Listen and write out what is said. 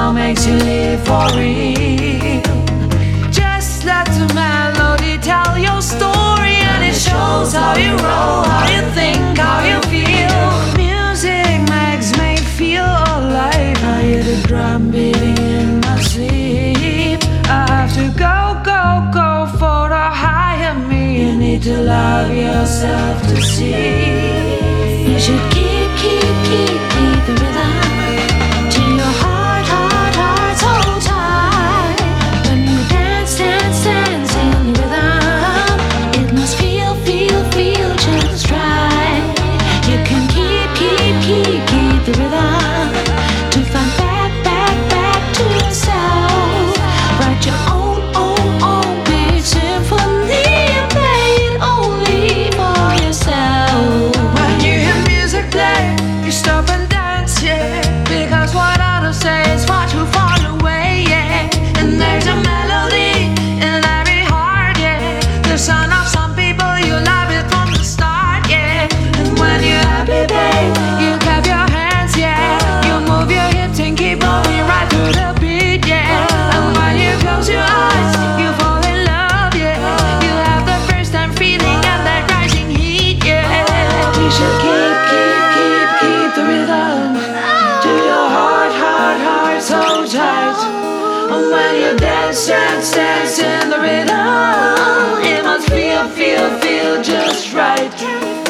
now makes you live for real. Just let the melody tell your story, and it shows how you roll, how you think, how you feel. Music makes me feel alive. I hear the drum beating in my sleep. I have to go, go, go for the higher me. You need to love yourself to see. You should keep the rhythm to your heart, heart, heart so tight. When you dance, dance, dance in the rhythm, it must feel, feel, feel just right. You can keep the rhythm to find back, back, back to yourself. Write your own big symphony and play it only for yourself. When you hear music play, you stop and dance, yeah, because what others say is far too far away, yeah. And there's a melody in every heart, yeah. The sound of some people, you love it from the start, yeah. And when you're happy, babe, you clap your hands, yeah. You move your hips and keep moving right to the beat, yeah. And when you close your eyes, you fall in love, yeah. You have the first time feeling and that rising heat, yeah. You should keep the rhythm to your heart, heart, heart so tight. And when you dance, dance, dance in the rhythm, it must feel, feel, feel just right.